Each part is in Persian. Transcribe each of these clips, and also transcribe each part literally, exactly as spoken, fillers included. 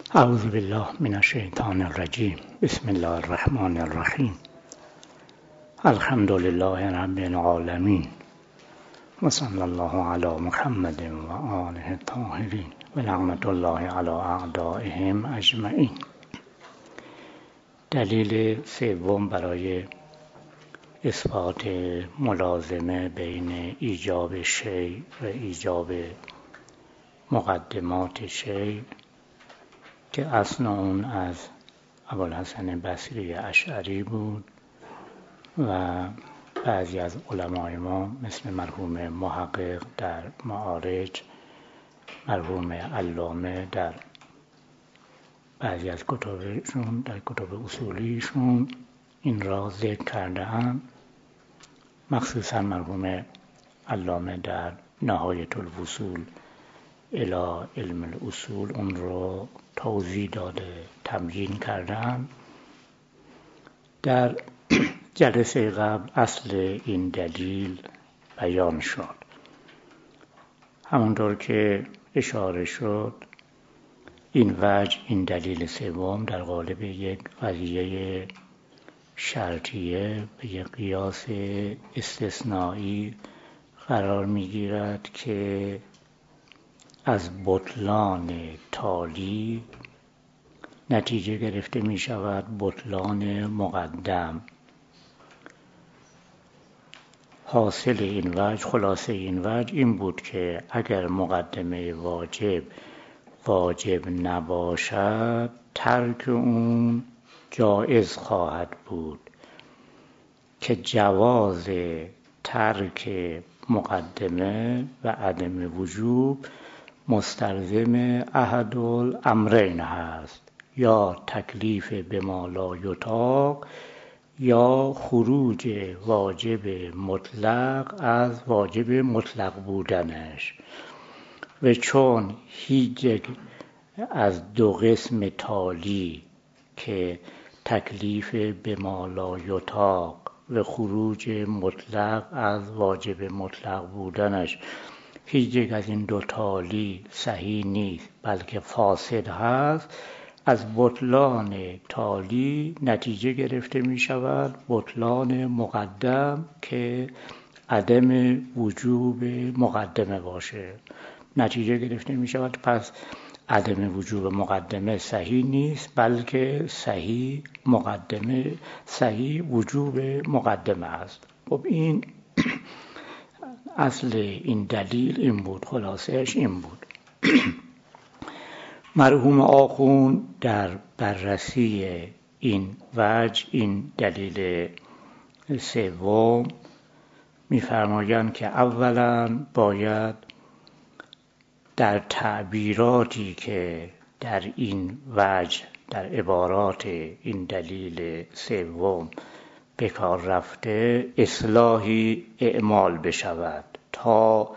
اعوذ بالله من الشیطان الرجیم. بسم الله الرحمن الرحیم. الحمد لله رب العالمین و صلی الله علی محمد و آله الطاهرین و لعنت الله علی اعدائهم اجمعین. دلیل سوم برای اثبات ملازمه بین ایجاب شیء و ایجاب مقدمات شیء که اصل اون از ابوالحسن بصری اشعری بود و بعضی از علمای ما مثل مرحوم محقق در معارج، مرحوم علامه در بعضی از کتابشون، در کتاب اصولیشون این را ذکر کرده هم، مخصوصا مرحوم علامه در نهایت الوصول الی علم الاصول اون رو توضیح داده، تمرین کردم. در جلسه قبل اصل این دلیل بیان شد. همونطور که اشاره شد این وجه، این دلیل سوم در قالب یک قضیه شرطیه به یک قیاس استثنایی قرار میگیرد که از بطلان تالی نتیجه گرفته می شود بطلان مقدم. حاصل این وجه، خلاصه این وجه این بود که اگر مقدمه واجب واجب نباشد ترک اون جایز خواهد بود، که جواز ترک مقدمه و عدم وجوب مستلزم احد الامرین هست، یا تکلیف به ما لا یطاق یا خروج واجب مطلق از واجب مطلق بودنش. و چون هیچ از دو قسم تالی که تکلیف به ما لا یطاق و خروج مطلق از واجب مطلق بودنش، هیچ یک از این دو تالی صحیح نیست بلکه فاسد هست، از بطلان تالی نتیجه گرفته می شود بطلان مقدم که عدم وجوب مقدمه باشه. نتیجه گرفته می شود پس عدم وجوب مقدمه صحیح نیست بلکه صحیح مقدمه صحیح وجوب مقدمه است. خب این اصل این دلیل این بود، خلاصهش این بود. مرحوم آخوند در بررسی این وجه، این دلیل سوم، می‌فرمایند که اولا باید در تعبیراتی که در این وجه، در عبارات این دلیل سوم به کار رفته، اصلاحی اعمال بشود تا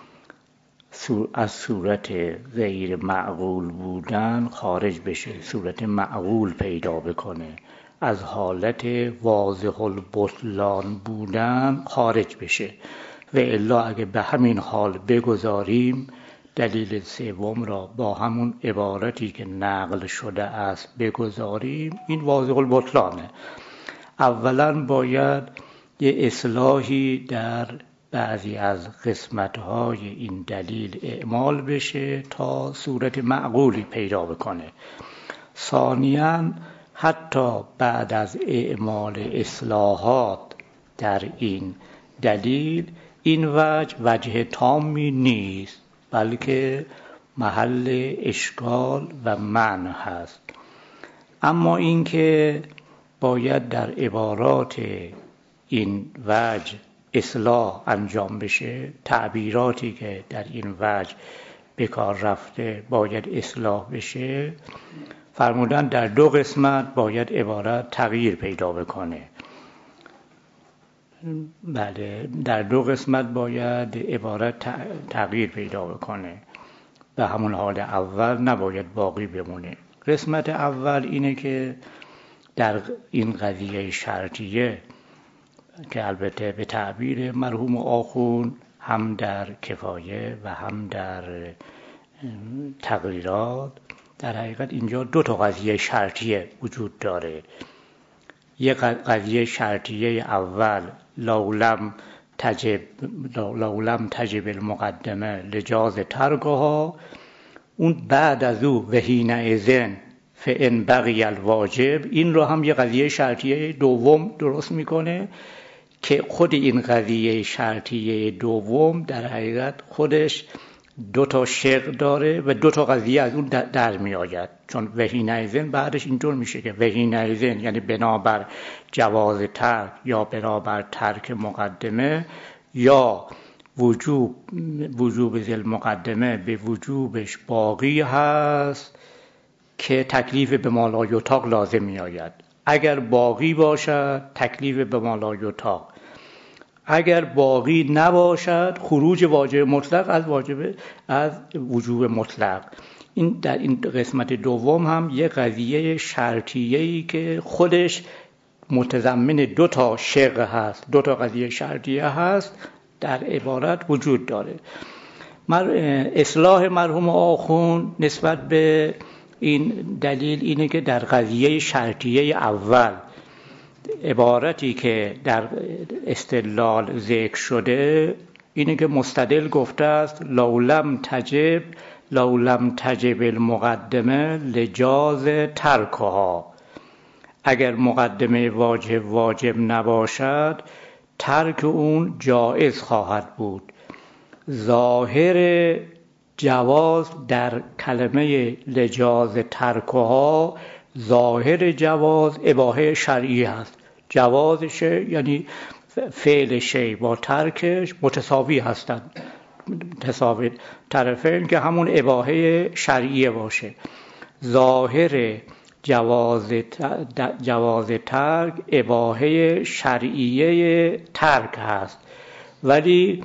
از صورت غیر معقول بودن خارج بشه، صورت معقول پیدا بکنه، از حالت واضح البطلان بودن خارج بشه. و الا اگه به همین حال بگذاریم دلیل سوم را با همون عبارتی که نقل شده است بگذاریم، این واضح البطلانه. اولا باید یه اصلاحی در بعضی از قسمت‌های این دلیل اعمال بشه تا صورت معقولی پیدا بکنه. ثانیاً حتی بعد از اعمال اصلاحات در این دلیل، این وجه وجه تامی نیست بلکه محل اشکال و منع هست. اما اینکه باید در عبارات این وجه اصلاح انجام بشه، تعبیراتی که در این وجه به کار رفته باید اصلاح بشه، فرمودن در دو قسمت باید عبارت تغییر پیدا بکنه. بله، در دو قسمت باید عبارت تغییر پیدا بکنه، به همون حال اول نباید باقی بمونه. قسمت اول اینه که در این قضیه شرطیه که البته به تعبیر مرحوم آخوند هم در کفایه و هم در تقریرات در حقیقت اینجا دو تا قضیه شرطیه وجود داره. یک قضیه شرطیه اول لولم تجب لولم تجب المقدمه لجاز ترکها، اون بعد از او و حینئذ فان بقی الواجب، این رو هم یه قضیه شرطیه دوم درست میکنه که خود این قضیه شرطیه دوم در حقیقت خودش دو تا شق داره و دو تا قضیه از اون در می آید. چون و حینئذ بعدش اینطور میشه که و حینئذ یعنی بنابر جواز ترک یا بنابر ترک مقدمه یا وجوب وجوب ذل مقدمه به وجوبش باقی هست که تکلیف به ما لا یطاق لازم می آید. اگر باقی باشد تکلیف به ما لا یطاق، اگر باقی نباشد خروج واجب مطلق از واجب از وجوب مطلق. این در این قسمت دوم هم یه قضیه شرطیه‌ای که خودش متضمن دو تا شق هست، دو تا قضیه شرطیه هست در عبارت وجود داره. مر... اصلاح مرحوم آخوند نسبت به این دلیل اینه که در قضیه شرطیه اول عبارتی که در استدلال ذکر شده اینه که مستدل گفته است لولم تجب لولم تجب المقدمه لجاز ترکها، اگر مقدمه واجب واجب نباشد ترک اون جایز خواهد بود. ظاهر جواز در کلمه لجاز ترکها، ظاهر جواز اباحه شرعی هست. جوازش یعنی فعل شی با ترکش متساوی هستند، متساوی طرفین که همون اباحه شرعیه باشه. ظاهر جواز جواز ترک اباحه شرعیه ترک هست، ولی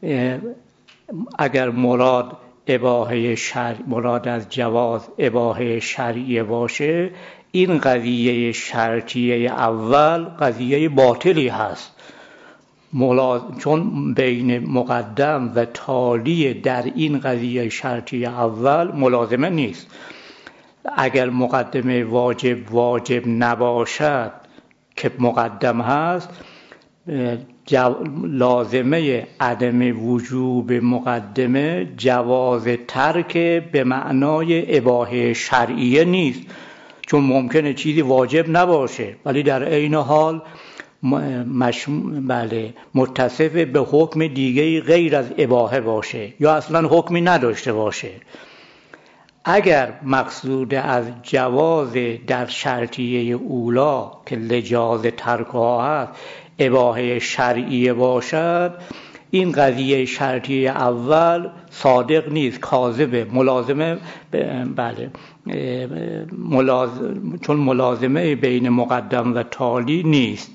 اگر مراد اباحه شرع مراد از جواز اباحه شرعیه باشه، این قضیه شرطیه اول قضیه باطلی هست، ملاز... چون بین مقدم و تالی در این قضیه شرطیه اول ملازمه نیست. اگر مقدمه واجب واجب نباشد که مقدم هست، جو... لازمه عدم وجوب مقدمه جواز ترک به معنای اباحه شرعیه نیست، چون ممکنه چیزی واجب نباشه ولی در عین حال مشم... بله متصف به حکم دیگه غیر از اباحه باشه یا اصلا حکمی نداشته باشه. اگر مقصود از جواز در شرطیه اولا که لجاز ترکها هست اباحه شرعیه باشد، این قضیه شرطیه اول صادق نیست، کاذبه، ملازمه بله ملازم... چون ملازمه بین مقدم و تالی نیست.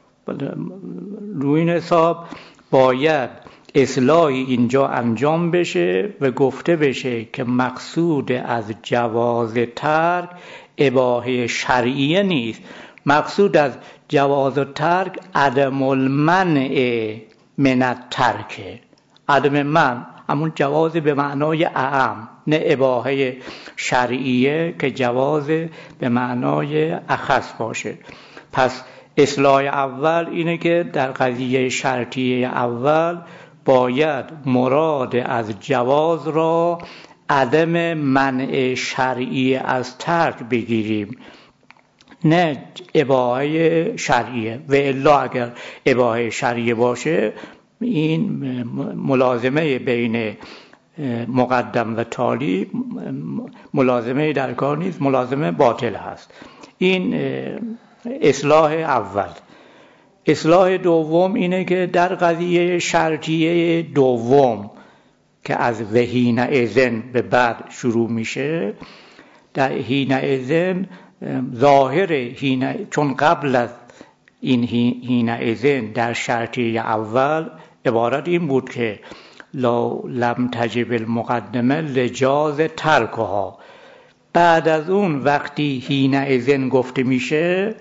روی این حساب باید اصلاحی اینجا انجام بشه و گفته بشه که مقصود از جواز ترک اباحه شرعیه نیست، مقصود از جواز ترک عدم المنع من الترک. عدم منع همون جواز به معنای اعم، نه اباحه شرعیه که جواز به معنای اخص باشه. پس اصلاح اول اینه که در قضیه شرطیه اول باید مراد از جواز را عدم منع شرعی از ترک بگیریم، نه اباحه شرعیه. و الا اگر اباحه شرعیه باشه این ملازمه بین مقدم و تالی ملازمه در کار نیست، ملازمه باطل هست. این اصلاح اول. اصلاح دوم اینه که در قضیه شرطیه دوم که از و حینئذ به بعد شروع میشه، در حینئذ ظاهر حینئذ، چون قبل از این حینئذ در شرطیه اول عبارت این بود که لا لم تجب المقدمه لجاز ترکها، بعد از اون وقتی حینئذ گفته میشه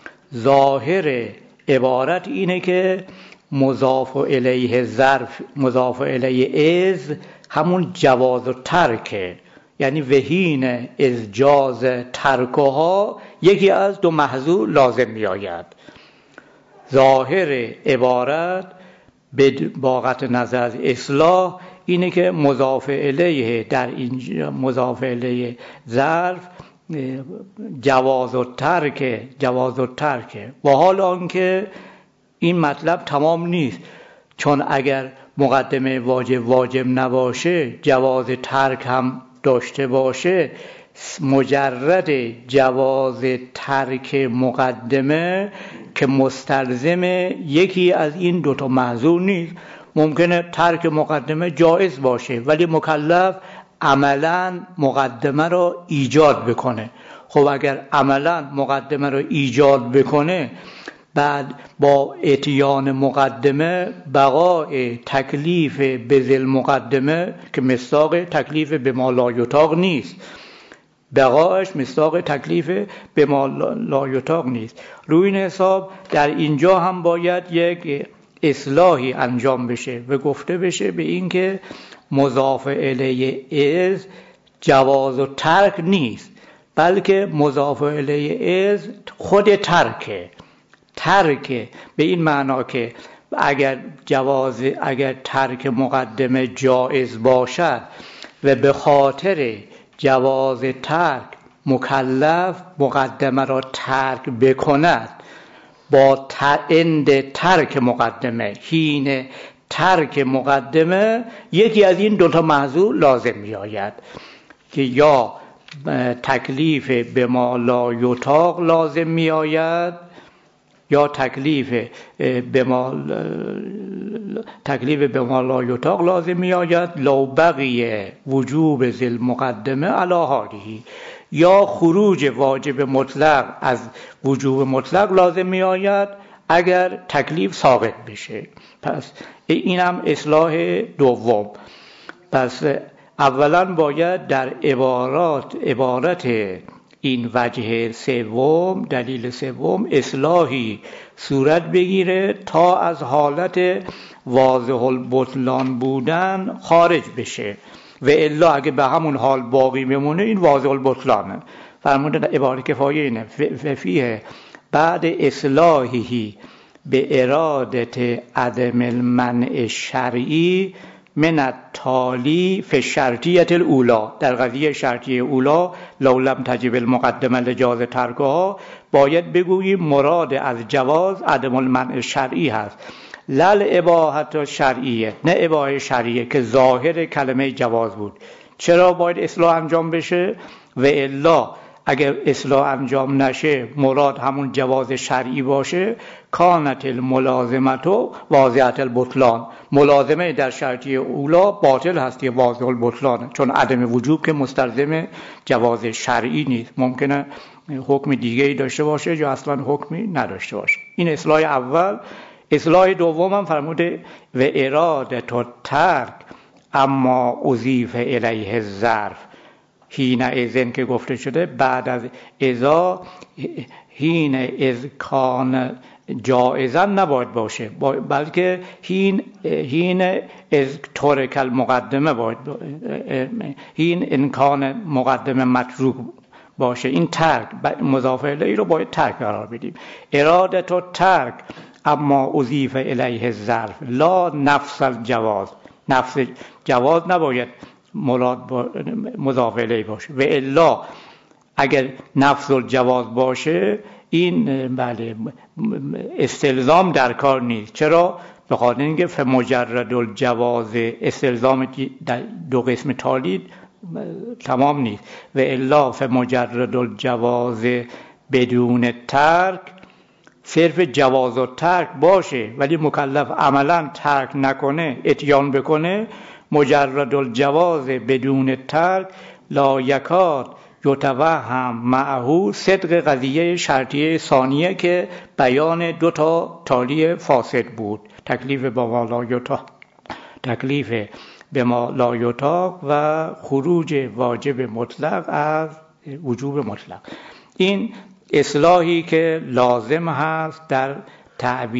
ظاهر عبارت اینه که مضاف الیه ظرف مضاف الیه از همون جواز و ترکه، یعنی وحین از جاز ترکها یکی از دو محذور لازم می آید. ظاهر عبارت با قطع نظر از اصلاح اینه که مضاف الیه در اینجا مضاف الیه ظرف جواز و ترک جواز و ترک و حال آنکه این مطلب تمام نیست، چون اگر مقدمه واجب واجب نباشه جواز ترک هم داشته باشه، مجرد جواز ترک مقدمه که مستلزم یکی از این دوتا محذور نیست. ممکنه ترک مقدمه جایز باشه ولی مکلف عملاً مقدمه رو ایجاد بکنه. خب اگر عملاً مقدمه رو ایجاد بکنه، بعد با اتیان مقدمه بقای تکلیف به ذل مقدمه که مصداق تکلیف به ما لا یطاق نیست، بقایش مصداق تکلیف به ما لا یطاق نیست. روی این حساب در اینجا هم باید یک اصلاحی انجام بشه و گفته بشه به این که مضاف الیه از جواز و ترک نیست، بلکه مضاف الیه از خود ترکه. ترک به این معنا که اگر جواز اگر ترک مقدمه جایز باشد و به خاطر جواز ترک مکلف مقدمه را ترک بکند، با اند ترک مقدمه حین ترک مقدمه یکی از این دوتا محذور لازم می آید که یا تکلیف به ما لا یطاق لازم می آید یا تکلیف به ما تکلیف به ما لا یطاق لازم می آید لو بقیه وجوب ذل مقدمه علی حاله، یا خروج واجب مطلق از وجوب مطلق لازم می آید اگر تکلیف ثابت بشه. پس اینم اصلاح دوم. پس اولا باید در عبارات عبارت این وجه سوم دلیل سوم اصلاحی صورت بگیره تا از حالت واضح البطلان بودن خارج بشه و الا اگه به همون حال باقی بمونه این واضح البطلانه. فرمودن عبارت کفایه اینه فیه بعد اصلاحی به ارادت عدم المنع شرعی من التالی فی الشرطیه الاولا، در قضیه شرطیه اولا لو لم تجب المقدمه لجاز ترکها باید بگوییم مراد از جواز عدم المنع شرعی هست، لل اباحت شرعیه، نه اباحه شرعیه که ظاهر کلمه جواز بود. چرا باید اصلاح انجام بشه؟ و الا اگر اصلاح انجام نشه مراد همون جواز شرعی باشه، کانت الملازمت و واضحت البطلان، ملازمه در شرطی اولا باطل هستی واضح البطلان، چون عدم وجوب که مستلزم جواز شرعی نیست، ممکنه حکم دیگه‌ای داشته باشه یا اصلا حکمی نداشته باشه. این اصلاح اول. اصلاح دوم هم فرموده و ارادت و ترک اما اضیف الیه الظرف حین اذن که گفته شده بعد از اذا حین از کان جائزا نباید باشه، بلکه حین حین از ترک المقدمه باید، حین امکان مقدمه متروک باشه. این ترک مضاف الیه رو باید ترک قرار بدیم. ارادت و ترک اما اضیف الیه الظرف لا نفس الجواز، نفس جواز نباید مراد با مضاف الیه باشه و الا اگر نفس الجواز باشه این بله استلزام در کار نیست. چرا؟ به خاطر اینکه فمجرد الجواز استلزام در دو قسم تالی تمام نیست و الا فمجرد الجواز بدون ترک، صرف جواز و ترک باشه ولی مکلف عملا ترک نکنه اتیان بکنه، مجرد الجواز بدون ترک لا یکاد یتوهم معه صدق قضیه شرطیه ثانیه که بیان دو تا تالی فاسد بود، تکلیف به ما لا یطاق، تکلیف به ما لا یطاق و خروج واجب مطلق از وجوب مطلق. این اصلاحی که لازم هست در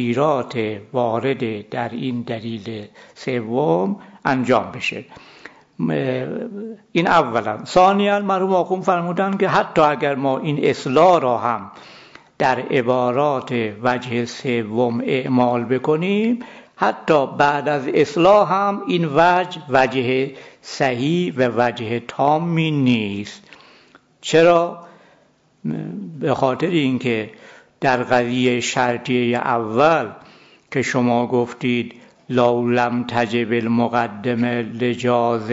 تعبیرات وارد در این دلیل سوم انجام بشه. این اولا. ثانیاً مرحوم آخوند فرمودن که حتی اگر ما این اصلاح را هم در عبارات وجه سوم اعمال بکنیم، حتی بعد از اصلاح هم این وجه وجه صحیح و وجه تامی نیست. چرا؟ به خاطر اینکه در قضیه شرطیه اول که شما گفتید لو لم تجب المقدمه لجاز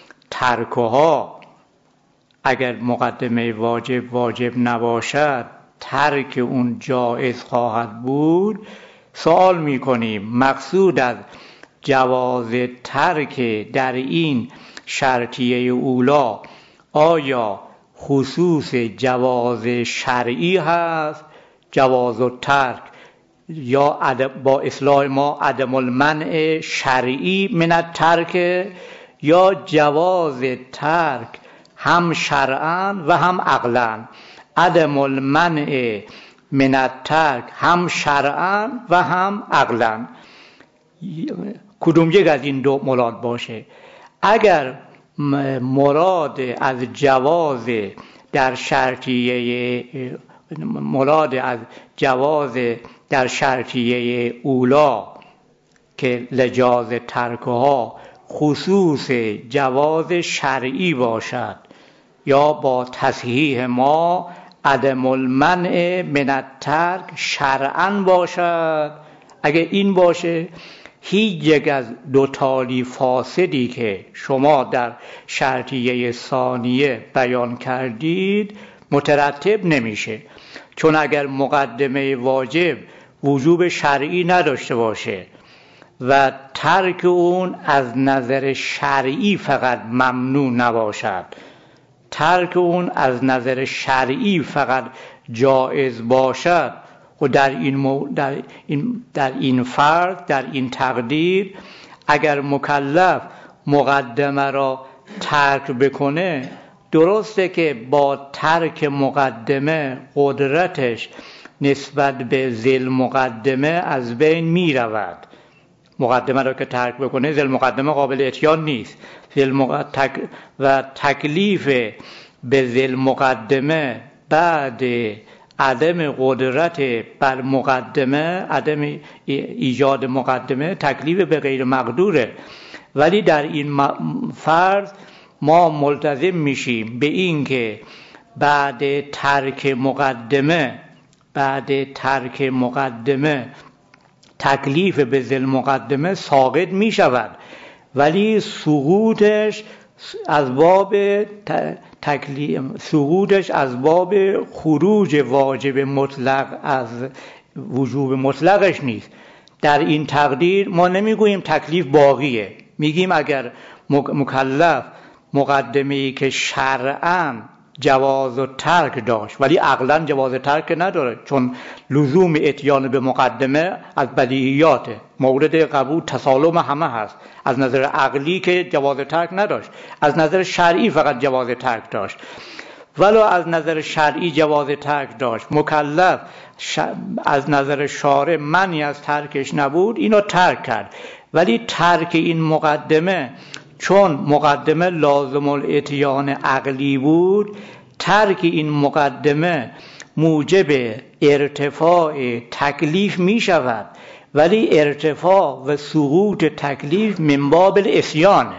ترکها، اگر مقدمه واجب واجب نباشد ترک اون جایز خواهد بود، سوال میکنیم مقصود از جواز ترک در این شرطیه اولا آیا خصوص جواز شرعی هست، جواز و ترک، یا با اصلاح ما عدم المنع شرعی من الترک، یا جواز ترک هم شرعاً و هم عقلاً، عدم المنع من الترک هم شرعاً و هم عقلاً، کدوم یک از این دو مراد باشه. اگر مراد از جواز در شرطیه مراد از جواز در شرطیه اولا که لجاز ترکها خصوص جواز شرعی باشد، یا با تصحیح ما عدم المنع من الترک شرعاً باشد، اگه این باشه هیچ یک از دو تالی فاسدی که شما در شرطیه ثانیه بیان کردید مترتب نمیشه. چون اگر مقدمه واجب وجوب شرعی نداشته باشه و ترک اون از نظر شرعی فقط ممنوع نباشد، ترک اون از نظر شرعی فقط جایز باشد، و در این, مو در این در این فرض، در این تقدیر، اگر مکلف مقدمه را ترک بکنه، درسته که با ترک مقدمه قدرتش نسبت به ذیل مقدمه از بین می رود. مقدمه را که ترک بکنه ذیل مقدمه قابل اتیان نیست، تک و تکلیف به ذیل مقدمه بعد عدم قدرت بر مقدمه، عدم ایجاد مقدمه، تکلیف به غیر مقدوره. ولی در این فرض ما ملتزم میشیم به این که بعد ترک مقدمه بعد ترک مقدمه تکلیف به ذیل مقدمه ساقط می شود، ولی سقوطش از باب تکلیف سقوطش از باب خروج واجب مطلق از وجوب مطلقش نیست. در این تقدیر ما نمیگوییم تکلیف باقیه، میگیم اگر مکلف مقدمه‌ای که شرعاً جواز و ترک داشت ولی عقلاً جواز ترک نداره، چون لزوم اتیان به مقدمه از بدیهیاته، مورد قبول تسالم همه هست، از نظر عقلی که جواز ترک نداشت، از نظر شرعی فقط جواز ترک داشت. ولو از نظر شرعی جواز ترک داشت، مکلف ش... از نظر شارع منعی از ترکش نبود، اینو ترک کرد. ولی ترک این مقدمه چون مقدمه لازم الاتیان عقلی بود، ترک این مقدمه موجب ارتفاع تکلیف می شود، ولی ارتفاع و سقوط تکلیف من باب الاسیانه،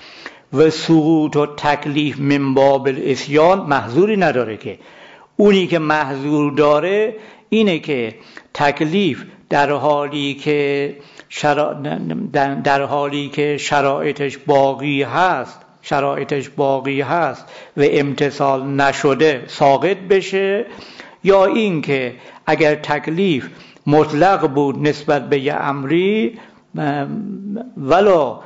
و سقوط و تکلیف من باب الاسیان محظوری نداره. که اونی که محظور داره اینه که تکلیف در حالی که شرا... در حالی که شرایطش باقی هست شرایطش باقی هست و امتثال نشده ساقط بشه، یا این که اگر تکلیف مطلق بود نسبت به یه امری ولو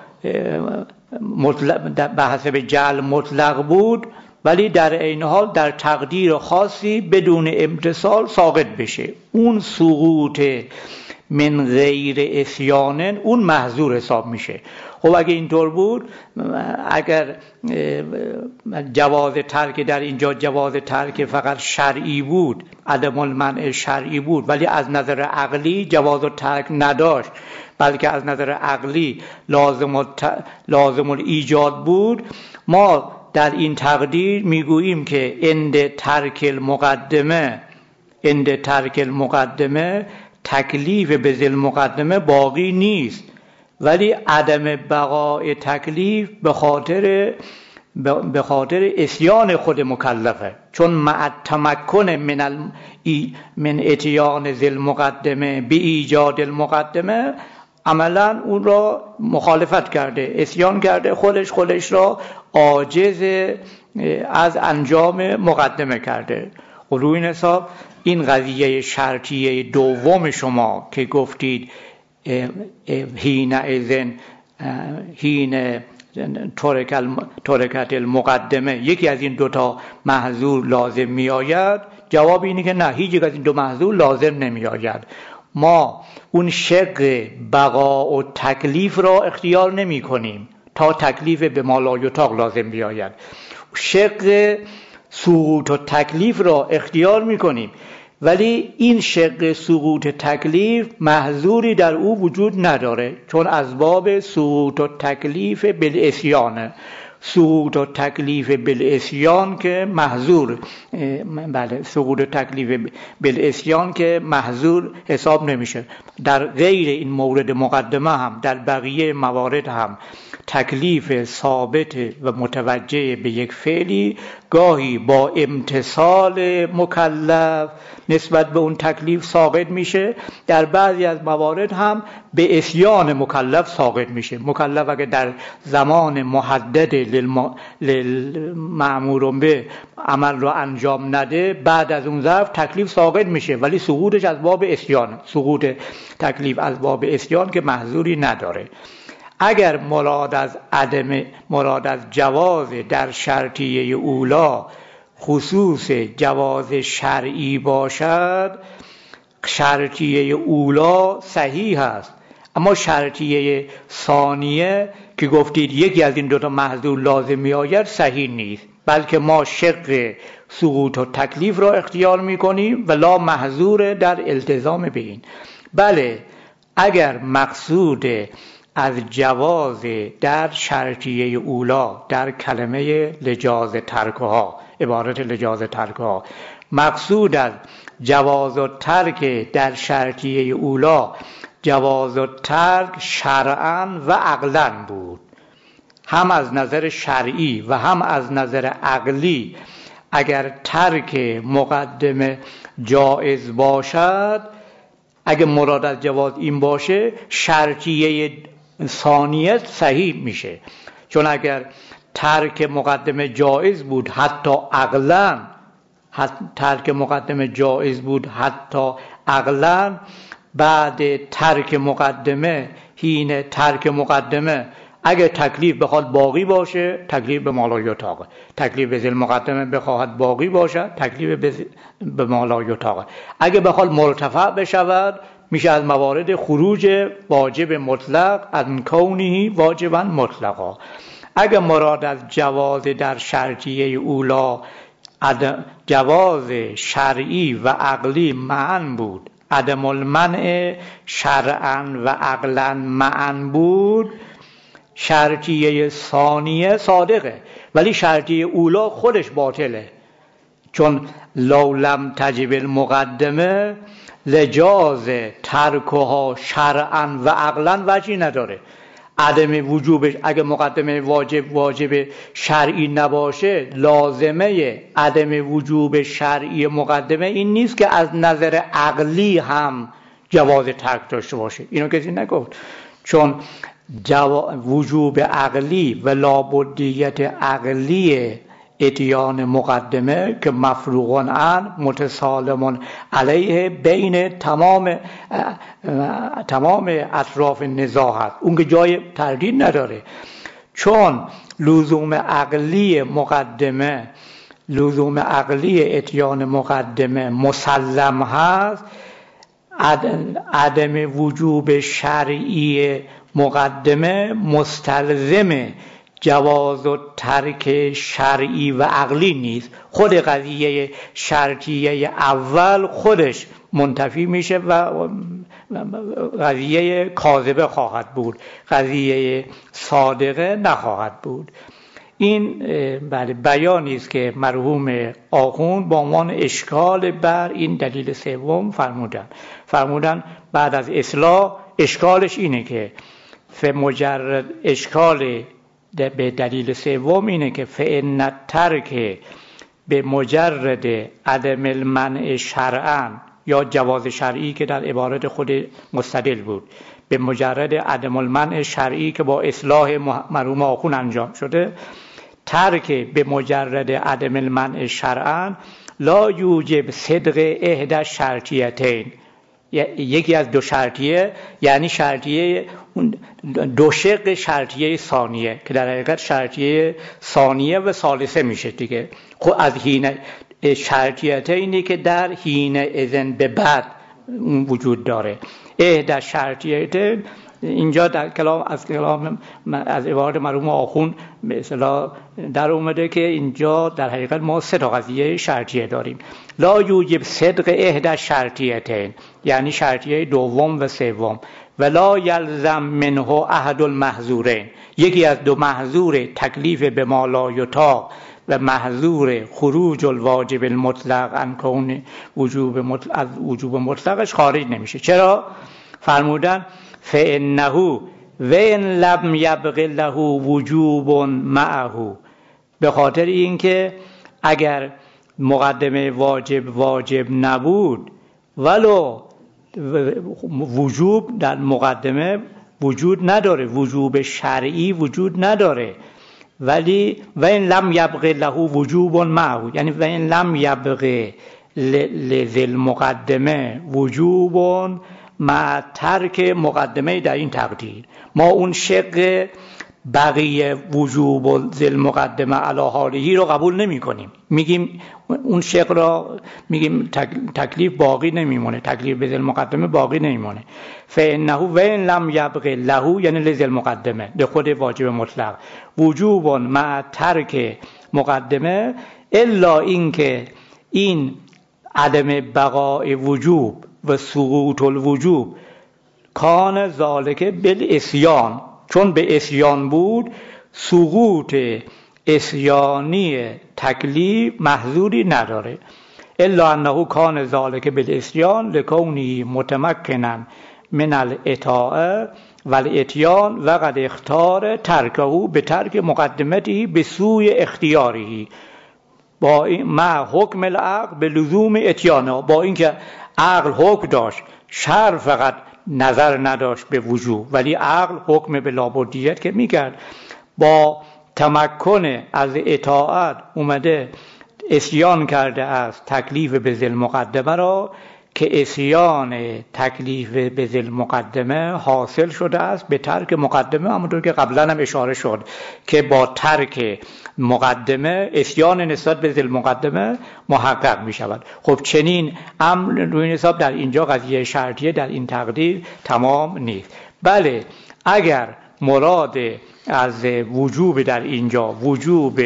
مطلق به حسب جعل مطلق بود، ولی در این حال در تقدیر خاصی بدون امتثال ساقط بشه. اون سقوط من غیر اسیان اون محظور حساب میشه. خب اگه اینطور بود، اگر جواز ترک در اینجا جواز ترک فقط شرعی بود، عدم المنع شرعی بود، ولی از نظر عقلی جواز ترک نداشت، بلکه از نظر عقلی لازم لازم ایجاد بود، ما در این تقدیر میگوییم که عند ترک المقدمه عند ترک المقدمه تکلیف به ذی المقدمه باقی نیست، ولی عدم بقای تکلیف به خاطر به خاطر اسیان خود مکلفه، چون مع تمکن من ال... من اتیان ذی المقدمه به ایجاد المقدمه عملا اون را مخالفت کرده، اسیان کرده، خودش خودش را عاجز از انجام مقدمه کرده. و روی این حساب این قضیه شرطیه دوم شما که گفتید حین اذن حین ترکت المقدمه یکی از این دوتا محظور لازم می آید، جواب اینه که نه، هیچ یک از این دو محظور لازم نمی آید. ما اون شق بقا و تکلیف را اختیار نمی کنیم تا تکلیف به ما لا یطاق لازم بیاید، شق سقوط و تکلیف را اختیار می کنیم، ولی این شق سقوط تکلیف محظوری در او وجود نداره، چون از باب سقوط و تکلیف بالعصیان، سقوط و تکلیف بالعصیان که محظور، بله سقوط و تکلیف بالعصیان که محظور حساب نمیشه. در غیر این مورد مقدمه هم در بقیه موارد هم تکلیف ثابت و متوجه به یک فعلی گاهی با امتثال مکلف نسبت به اون تکلیف ساقط میشه، در بعضی از موارد هم به عصیان مکلف ساقط میشه. مکلف اگه در زمان محدد للمأمور به عمل رو انجام نده، بعد از اون ظرف تکلیف ساقط میشه، ولی سقوطش از باب عصیان، سقوط تکلیف از باب عصیان که محظوری نداره. اگر مراد از عدم مراد از جواز در شرطیه اولا خصوص جواز شرعی باشد، شرطیه اولا صحیح است، اما شرطیه ثانیه که گفتید یکی از این دوتا محظور لازم می آید صحیح نیست، بلکه ما شق سقوط و تکلیف را اختیار می کنیم و لا محظور در التزام به این. بله اگر مقصود از جواز در شرطیه اولا در کلمه لجاز ترکها، عبارت لجاز ترکها، مقصود از جواز و ترک در شرطیه اولا جواز و ترک شرعاً و عقلاً بود، هم از نظر شرعی و هم از نظر عقلی اگر ترک مقدمه جایز باشد، اگه مراد از جواز این باشه شرطیه ثانیه صحیح میشه، چون اگر ترک مقدمه جایز بود حتی عقلاً، ترک مقدمه جایز بود حتی عقلاً، بعد ترک مقدمه حین ترک مقدمه اگه تکلیف بخواد باقی باشه تکلیف به ما لا یطاق، تکلیف به ذی المقدمه بخواهد باقی باشد تکلیف به ما لا یطاق، اگه بخواد مرتفع بشود میشه از موارد خروج واجب مطلق از کونه واجبا مطلقا. اگه مراد از جواز در شرطیه اولا جواز شرعی و عقلی معا بود، عدم المنع شرعا و عقلا معا بود، شرطیه ثانیه صادقه، ولی شرطیه اولا خودش باطله، چون لو لم تجب المقدمه لجاز ترکها شرعا و عقلا وجهی نداره. عدم وجوبش اگه مقدمه واجب واجب شرعی نباشه، لازمه عدم وجوب شرعی مقدمه این نیست که از نظر عقلی هم جواز ترک داشته باشه، اینو کسی نگفت، چون جوا... وجوب عقلی و لابدیت عقلی اتیان مقدمه که مفروغ عن متسالم علیه بین تمام تمام اطراف نزاع هست، اون که جای تردید نداره، چون لزوم عقلی مقدمه لزوم عقلی اتیان مقدمه مسلم هست، عدم وجوب شرعی مقدمه مستلزم جواز و ترک شرعی و عقلی نیست. خود قضیه شرطیه اول خودش منتفی میشه و قضیه کاذبه خواهد بود، قضیه صادقه نخواهد بود. این بله بیانی است که مرحوم آخوند با عنوان اشکال بر این دلیل سوم فرمودن. فرمودن بعد از اصلاح اشکالش اینه که فمجرد اشکال به دلیل سوم اینه که فإن الترک به مجرد عدم المنع شرعا یا جواز شرعی که در عبارت خود مستدل بود، به مجرد عدم المنع شرعی که با اصلاح مرحوم آخوند انجام شده، ترک به مجرد عدم المنع شرعا لا یوجب صدق احدى شرطیتین، یکی از دو شرطیه، یعنی شرطیه دو شق شرطیه ثانیه که در حقیقت شرطیه ثانیه و ثالثه میشه دیگه. خب از حین شرطیتینی که در حین اذن به بعد وجود داره. احدى شرطیتین اینجا در کلام از کلام از عبارت مرحوم آخوند به اصطلاح در اومده که اینجا در حقیقت ما سه تا قضیه شرطیه داریم. لا یوجب صدق احدى شرطیتین، یعنی شرطیه دوم و سوم. ولا یلزم منه احد المحظورین، یکی از دو محظور تکلیف به ما لا یطاق و محظور خروج الواجب المطلق عن کون وجوب مطلق از وجوب مطلقش خارج نمیشه. چرا؟ فرمودن فإنه وإن لم یبق له وجوب معه، به خاطر اینکه اگر مقدمه واجب واجب نبود ولو وجوب در مقدمه وجود نداره، وجوب شرعی وجود نداره، ولی و این لم یبق له وجوب معه، یعنی و این لم یبق لذل مقدمه وجوب مع ترک مقدمه در این تقدیر، ما اون شق بقیه وجوب و ذل مقدمه علی حاله رو قبول نمی کنیم، میگیم اون شق را میگیم تکلیف باقی نمیمونه، تکلیف به ذل مقدمه باقی نمیمونه. فانه و ان لم یبق له یعنی لذل مقدمه به خود واجب مطلق وجوب مع ترک مقدمه، الا اینکه این عدم بقای وجوب و سقوط الوجوب کان ذالک بالعصیان، چون به عصیان بود سقوط عصیانی تکلیف محظوری نداره. الا انه کان ذالک بالعصیان لکونه متمکنا من الاطاعه والاتیان و قد اختار ترکه به ترک مقدمته به سوی اختیاره با این مع حکم العقل به لزوم اتیانه، با اینکه عقل حکم داشت، شرع فقط نظر نداشت به وجوب، ولی عقل حکم به لابدیت که میکرد، با تمکن از اطاعت اومده عصیان کرده از تکلیف به ذل مقدمه را که عصیان تکلیف به ذل مقدمه حاصل شده است به ترک مقدمه، همونطور که قبلا هم اشاره شد که با ترک مقدمه عصیان نسبت به ذل مقدمه محقق می شود. خب چنین امر روی حساب در اینجا قضیه شرطیه در این تقدیر تمام نیست. بله اگر مراد از وجوب در اینجا وجوب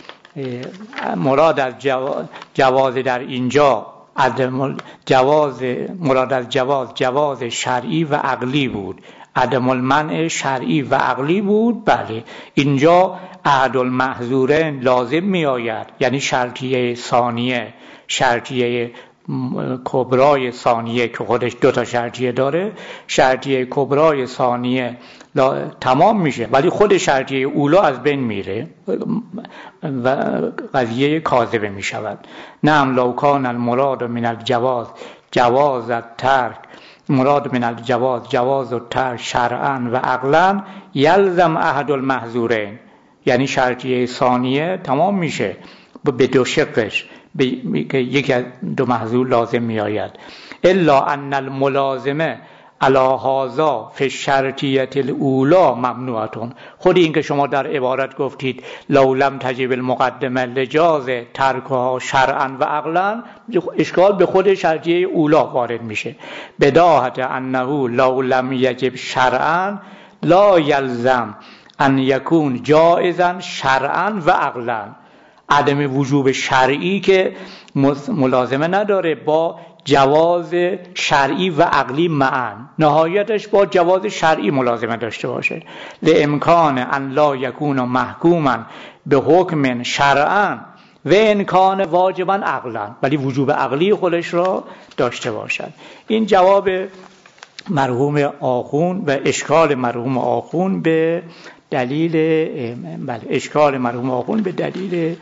مراد از جواز در اینجا عدم جواز مراد از جواز جواز شرعی و عقلی بود، عدم المنع شرعی و عقلی بود، بله اینجا احد المحظورین لازم می آید، یعنی شرطیه ثانیه، شرطیه کبرای ثانیه که خودش دو تا شرطیه داره، شرطیه کبرای ثانیه تمام میشه ولی خود شرطیه اولا از بین میره و قضیه کاذبه میشود. نعم لو کان المراد من الجواز جواز الترک، مراد من الجواز جواز الترک شرعا و عقلا یلزم احد المحظورین، یعنی شرطیه ثانیه تمام میشه به دو شقش که یکی از دو محظور لازم می آید. الا ان الملازمه علی هذا فی الشرطیة الاولی ممنوعتون. خود این که شما در عبارت گفتید لو لم تجب المقدمه لجاز ترکها شرعا و عقلا، اشکال به خود شرطیه اولا وارد میشه. بداهت انه لو لم یجب شرعا لا یلزم ان یکون جائزا شرعا و عقلا. عدم وجوب شرعی که ملازمه نداره با جواز شرعی و عقلی معا، نهایتش با جواز شرعی ملازمه داشته باشه. لامکان ان لا یکون محکوما به حکم شرعا و امکان واجبا عقلا، ولی وجوب عقلی خودش را داشته باشد. این جواب مرحوم آخوند و اشکال مرحوم آخوند به دلیل بله اشکال مرحوم آخوند به دلیل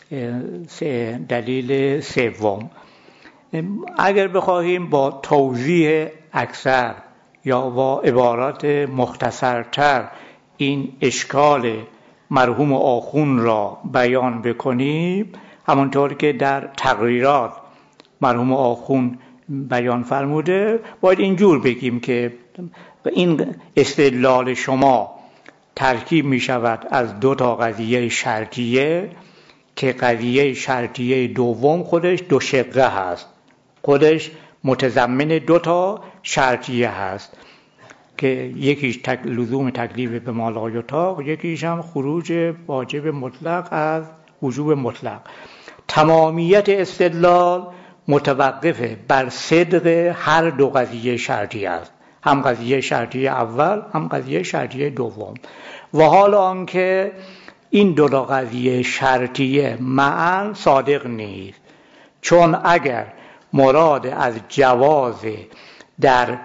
دلیل سوم. اگر بخواهیم با توضیح اکثر یا با عبارات مختصرتر این اشکال مرحوم آخوند را بیان بکنیم، همونطور که در تقریرات مرحوم آخوند بیان فرموده، باید اینجور بگیم که این استدلال شما ترکیب می شود از دو تا قضیه شرطیه که قضیه شرطیه دوم خودش دو شقه هست، خودش متضمن دو تا شرطیه هست که یکیش تک لزوم تکلیف به ما لا یطاق، یکیش هم خروج واجب مطلق از وجوب مطلق. تمامیت استدلال متوقفه بر صدق هر دو قضیه شرطیه است، هم قضیه شرطیه اول هم قضیه شرطیه دوم. و حال آنکه این دو تا قضیه شرطیه معا صادق نیست، چون اگر مراد از جواز در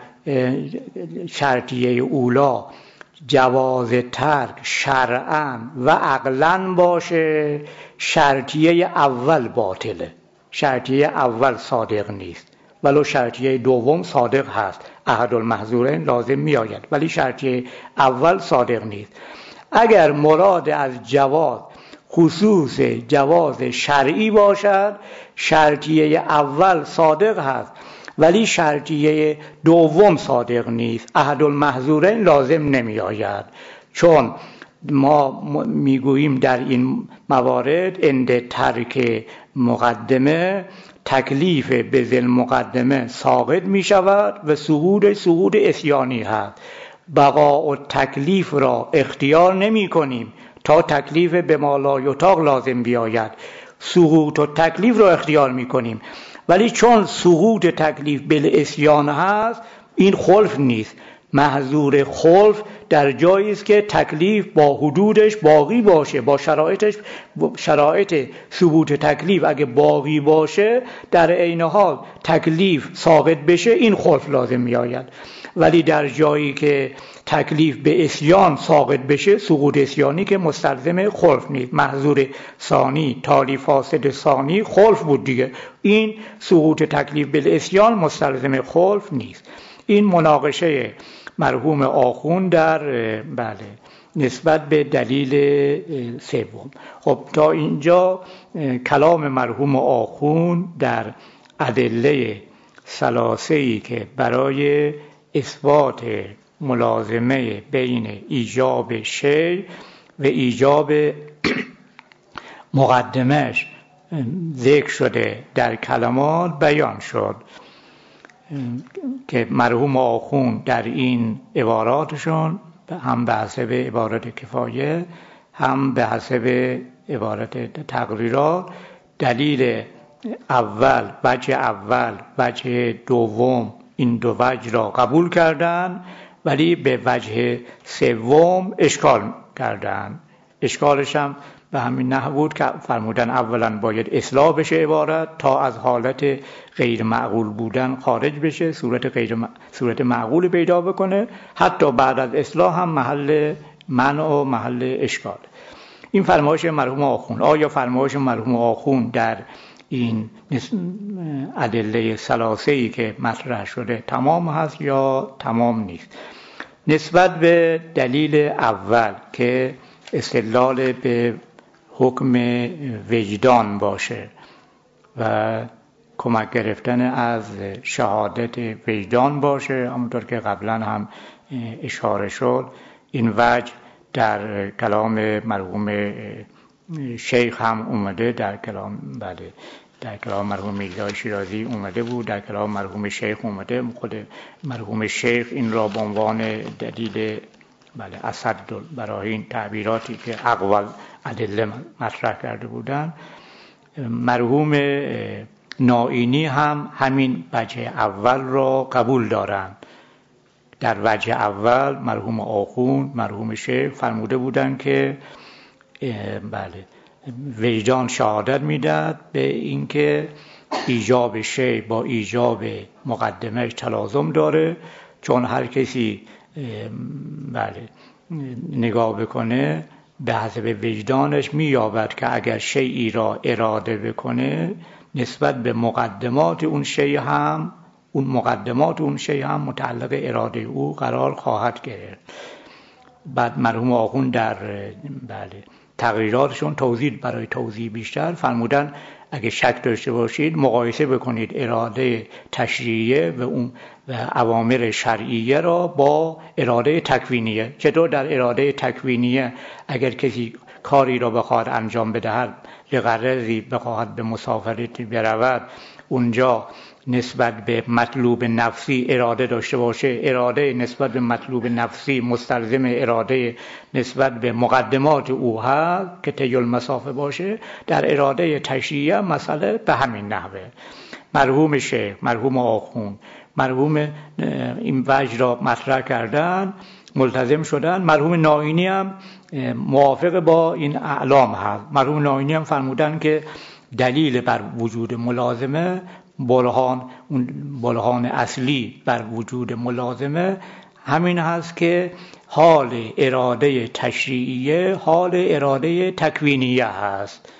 شرطیه اولا جواز ترک شرعاً و عقلاً باشه، شرطیه اول باطله، شرطیه اول صادق نیست، ولو شرطیه دوم صادق هست، احد المحظورین لازم می آید، ولی شرطیه اول صادق نیست. اگر مراد از جواز خصوص جواز شرعی باشد، شرطیه اول صادق هست ولی شرطیه دوم صادق نیست، احد المحظورین لازم نمی آید. چون ما میگوییم در این موارد عند ترک مقدمه تکلیف به ذل مقدمه ساقط می شود و سقوط سقوط عصیانی هست. بقاء و تکلیف را اختیار نمی کنیم تا تکلیف به ما لا یطاق لازم بیاید، سقوط و تکلیف را اختیار می کنیم، ولی چون سقوط تکلیف بالعصیان هست این خلف نیست. محظور خلف در جایی است که تکلیف با حدودش باقی باشه، با شرایطش، شرایط ثبوت تکلیف اگه باقی باشه در عین حال تکلیف ساقط بشه، این خلف لازم می آید. ولی در جایی که تکلیف به عصیان ساقط بشه، سقوط عصیانی که مستلزم خلف نیست. محظور ثانی تالی فاسد ثانی خلف بود دیگه، این سقوط تکلیف به عصیان مستلزم خلف نیست. این مناقشه مرحوم آخوند در بله نسبت به دلیل سوم. خب تا اینجا کلام مرحوم آخوند در ادله ثلاثه‌ای که برای اثبات ملازمه بین ایجاب شی و ایجاب مقدمش ذکر شده در کلمات بیان شد که مرحوم آخوند در این عباراتشون هم به حسب عبارت کفایه هم به حسب عبارت تقریرات دلیل اول، وجه اول، وجه دوم، این دو وجه را قبول کردند، ولی به وجه سوم اشکال کردند. اشکالش هم به همین نحو بود که فرمودن اولا باید اصلاح بشه عبارت تا از حالت غیر معقول بودن خارج بشه، صورت غیر م... صورت معقول پیدا بکنه، حتی بعد از اصلاح هم محل منع و محل اشکال. این فرمایش مرحوم آخوند. آیا فرمایش مرحوم آخوند در این ادله ثلاثه‌ای که مطرح شده تمام هست یا تمام نیست؟ نسبت به دلیل اول که استدلال به حکم وجدان باشه و کمک گرفتن از شهادت وجدان باشه. همونطور که قبلا هم اشاره شد این وجه در کلام مرحوم شیخ هم اومده، در کلام بله در کلام مرحوم میرزا شیرازی اومده بود، در کلام مرحوم شیخ اومده. خود مرحوم شیخ این را به عنوان دلیل بله اسد برای این تعبیراتی که اقوال ادله مطرح کرده بودن. مرحوم نائینی هم همین وجه اول را قبول دارند. در وجه اول مرحوم آخوند، مرحوم شیخ فرموده بودند که بله وجدان شهادت میداد به اینکه ایجاب شی با ایجاب مقدمهش تلازم داره، چون هر کسی بله نگاه بکنه به حسب وجدانش مییابد که اگر شیئی را اراده بکنه نسبت به مقدمات اون شی هم اون مقدمات اون شی هم متعلق اراده او قرار خواهد گرفت. بعد مرحوم آخوند در بله تغییراتشون توضیح برای توضیح بیشتر فرمودن اگه شک داشته باشید مقایسه بکنید اراده تشریعیه و اون و اوامر شرعیه را با اراده تکوینیه. چطور در اراده تکوینیه اگر کسی کاری را بخواهد انجام بدهد، لغرضی بخواهد به مسافرتی برود، اونجا نسبت به مطلوب نفسی اراده داشته باشه، اراده نسبت به مطلوب نفسی مستلزم اراده نسبت به مقدمات او هست که طی المسافه باشه، در اراده تشریعیه مسئله به همین نحوه. مرحوم شیخ، مرحوم آخوند، مرحوم این وجه را مطرح کردن، ملتزم شدن. مرحوم نائینی هم موافق با این اعلام هست. مرحوم نائینی هم فرمودن که دلیل بر وجود ملازمه، برهان اون برهان اصلی بر وجود ملازمه همین هست که حال اراده تشریعیه حال اراده تکوینیه هست،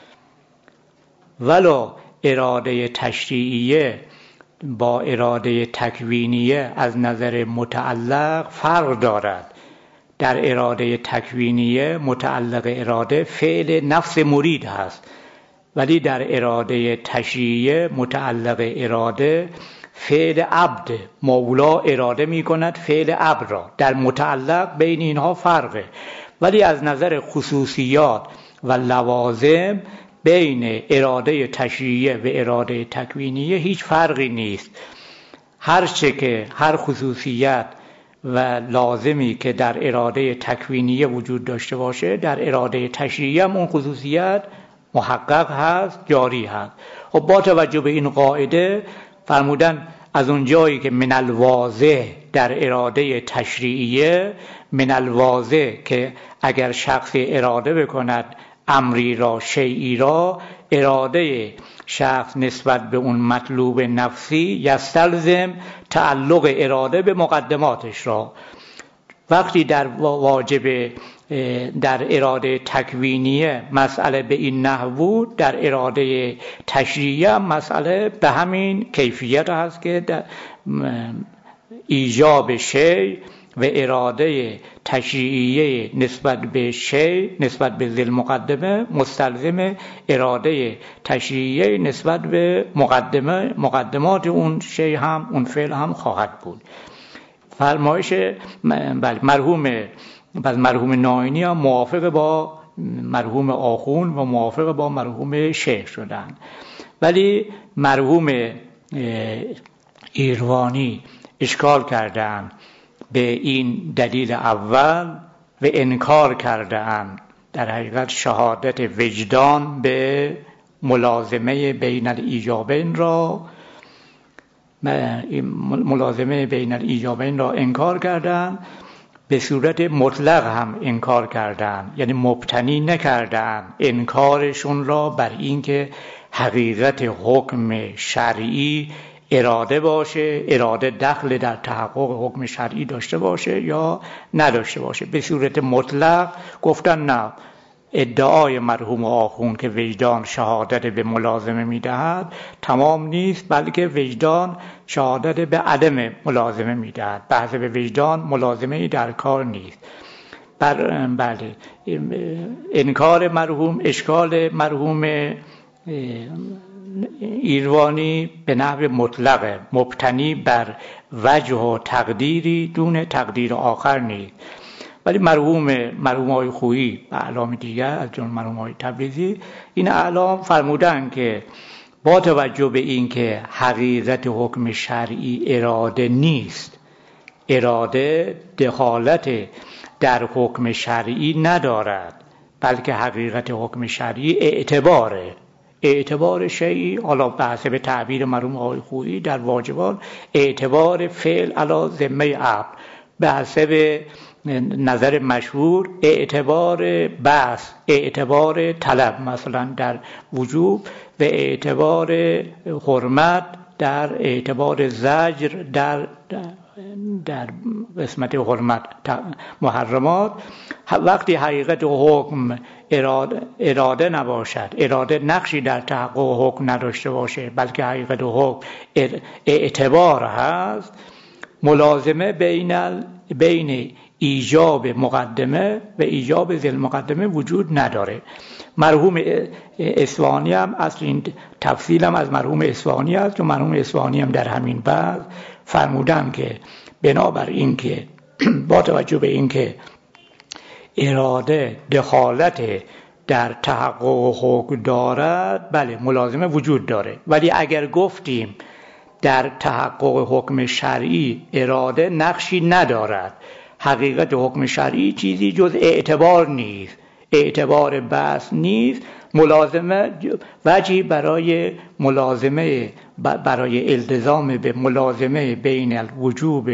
ولو اراده تشریعیه با اراده تکوینیه از نظر متعلق فرق دارد. در اراده تکوینیه متعلق اراده فعل نفس مرید هست، ولی در اراده تشریعیه متعلق اراده فعل عبد، مولا اراده می کند فعل عبد را. در متعلق بین اینها فرقه، ولی از نظر خصوصیات و لوازم بین اراده تشریعیه و اراده تکوینیه هیچ فرقی نیست. هر چه که هر خصوصیت و لازمی که در اراده تکوینیه وجود داشته باشه، در اراده تشریعیه هم اون خصوصیت محقق هست، جاری هست. خب با توجه به این قاعده فرمودن از اون جایی که من الواضح در اراده تشریعیه، من الواضح که اگر شخصی اراده بکند امری را شیئی را، اراده شخص نسبت به اون مطلوب نفسی یستلزم تعلق اراده به مقدماتش را. وقتی در واجب در اراده تکوینیه مسئله به این نحو بود، در اراده تشریعیه مسئله به همین کیفیت هست که در ایجاب شی و اراده تشریعیه نسبت به شی نسبت به ذی المقدمه مستلزم اراده تشریعیه نسبت به مقدمه مقدمات اون شی هم اون فعل هم خواهد بود. فرمایش مرحوم بعد مرحوم نائینی هم موافق با مرحوم آخوند و موافق با مرحوم شیخ شدن، ولی مرحوم ایروانی اشکال کردن به این دلیل اول و انکار کردن در حقیقت شهادت وجدان به ملازمه بین الایجابین را ملازمه بین الایجابین را انکار کردن، به صورت مطلق هم انکار کردن، یعنی مبتنی نکردن انکارشون را بر اینکه حقیقت حکم شرعی اراده باشه، اراده دخل در تحقق حکم شرعی داشته باشه یا نداشته باشه. به صورت مطلق گفتن نه، ادعای مرحوم آخوند که وجدان شهادت به ملازمه میدهد تمام نیست، بلکه وجدان شهادت به عدم ملازمه میدهد. بحث به وجدان ملازمه در کار نیست. بر بله انکار مرحوم، اشکال مرحوم ایروانی به نحو مطلق مبتنی بر وجه و تقدیری دون تقدیر آخر نیست. ولی مرحوم مرحوم های خویی و اعلام دیگر از جمله مرحوم های تبریزی این اعلام فرمودن که با توجه به این که حقیقت حکم شرعی اراده نیست، اراده دخالت در حکم شرعی ندارد، بلکه حقیقت حکم شرعی اعتباره، اعتبار شیعی، حالا به حسب تعبیر مرحوم آقای خویی در واجبات، اعتبار فعل علی ذمه عبد، به حسب نظر مشهور اعتبار بحث، اعتبار طلب مثلا در وجوب، و اعتبار حرمت در اعتبار زجر در در قسمت حرمت محرمات. وقتی حقیقت حکم اراده, اراده نباشد، اراده نقشی در تحقق حکم نداشته باشه، بلکه حقیقت حکم اعتبار هست، ملازمه بین ال... بین ایجاب مقدمه و ایجاب ذیل مقدمه وجود نداره. مرحوم اصفهانی هم اصل این تفصیل هم از مرحوم اصفهانی است، چون مرحوم اصفهانی هم در همین بحث فرمودن که بنابر این که با توجه به این که اراده دخالت در تحقق حکم دارد، بله ملازمه وجود داره، ولی اگر گفتیم در تحقق حکم شرعی اراده نقشی ندارد، حقیقت حکم شرعی چیزی جز اعتبار نیست، اعتبار بحث نیست، ملازمه وجهی برای ملازمه برای التزام به ملازمه بین الوجوب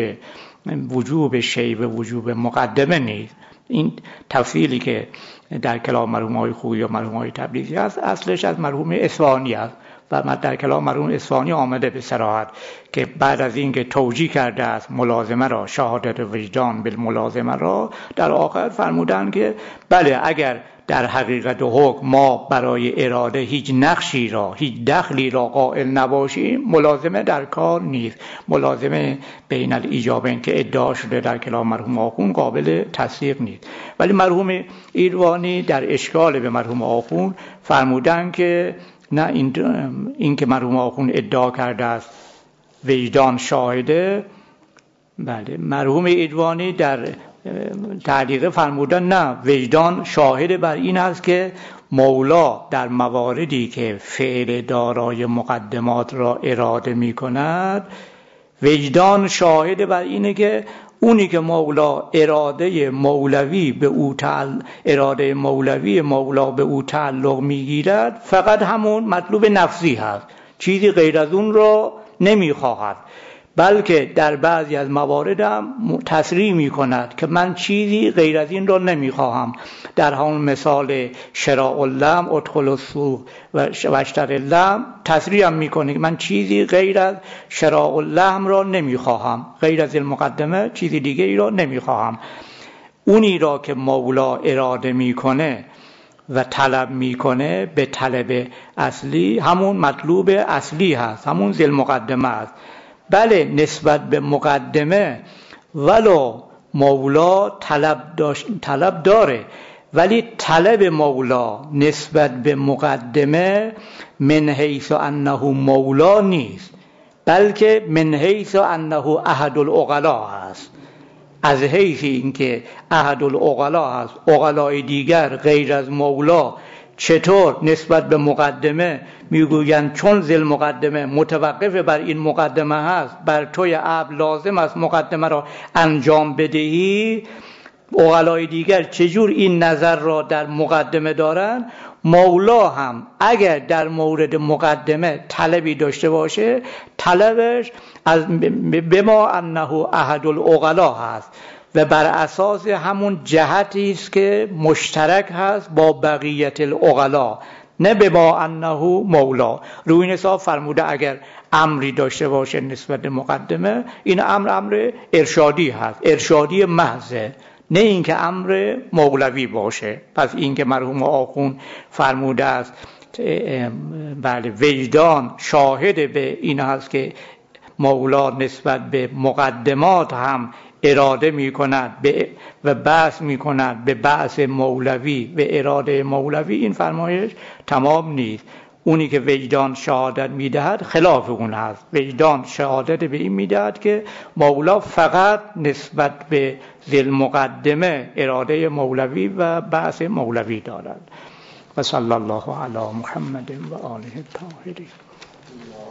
وجوب شیء و وجوب مقدمه نیست. این تفصیلی که در کلام مرحوم های خویی و مرحوم های تبریزی است، اصلش از مرحوم اصفهانی است و در کلام مرحوم اصفهانی آمده به صراحت که بعد از اینکه توجیه کرده است ملازمه را، شهادت وجدان بالملازمه را، در آخر فرمودند که بله اگر در حقیقت حکم ما برای اراده هیچ نقشی را، هیچ دخلی را قائل نباشیم، ملازمه در کار نیست. ملازمه بین الایجابین که ادعا شده در کلام مرحوم آخوند قابل تصدیق نیست. ولی مرحوم ایروانی در اشکال به مرحوم آخوند فرمودند که نه، این, این که مرحوم آخوند ادعا کرده است وجدان شاهده، بله مرحوم ایروانی در تعلیق فرمودن نه، وجدان شاهد بر این است که مولا در مواردی که فعل دارای مقدمات را اراده می کند، وجدان شاهد بر اینه که اونی که مولا اراده مولوی به او تعلق اراده مولوی مولا به او تعلق میگیرد، فقط همون مطلوب نفسی هست، چیزی غیر از اون را نمیخواهد، بلکه در بعضی از موارد هم تصریح می کند که من چیزی غیر از این را نمیخواهم. در همون مثال شراء اللحم ادخل السوق و اشتر اللحم تصریح هم می کنه که من چیزی غیر از شراء اللحم را نمیخواهم، غیر از المقدمه چیزی دیگه ای را نمیخواهم. اونی را که مولا اراده میکنه و طلب میکنه به طلب اصلی، همون مطلوب اصلی هست، همون ذیل مقدمه است. بله نسبت به مقدمه ولو مولا طلب, طلب داره، ولی طلب مولا نسبت به مقدمه من حیث انه مولا نیست، بلکه من حیث انه احد العقلا هست. از حیث اینکه احد العقلا هست، عقلای دیگر غیر از مولا چطور نسبت به مقدمه میگویند چون ذیل مقدمه متوقف بر این مقدمه هست، بر توی عبد لازم است مقدمه را انجام بدهی، عقلای دیگر چجور این نظر را در مقدمه دارند، مولا هم اگر در مورد مقدمه طلبی داشته باشه، طلبش از بما انه احد العقلا هست و بر اساس همون جهتی است که مشترک هست با بقیت العقلا، نه بما انه مولا. روی این حساب فرموده اگر امری داشته باشه نسبت به مقدمه، این امر امر ارشادی هست، ارشادی محضه، نه اینکه امر مولوی باشه. پس اینکه مرحوم آخوند فرموده است بله وجدان شاهد به این هست که مولا نسبت به مقدمات هم اراده می کند و بحث می کند به بحث مولوی و اراده مولوی، این فرمایش تمام نیست. اونی که وجدان شهادت میدهد خلاف اون هست. وجدان شهادت به این میدهد که مولا فقط نسبت به ذی مقدمه اراده مولوی و بعث مولوی دارد. و صلی الله علی محمد و آله الطاهرین.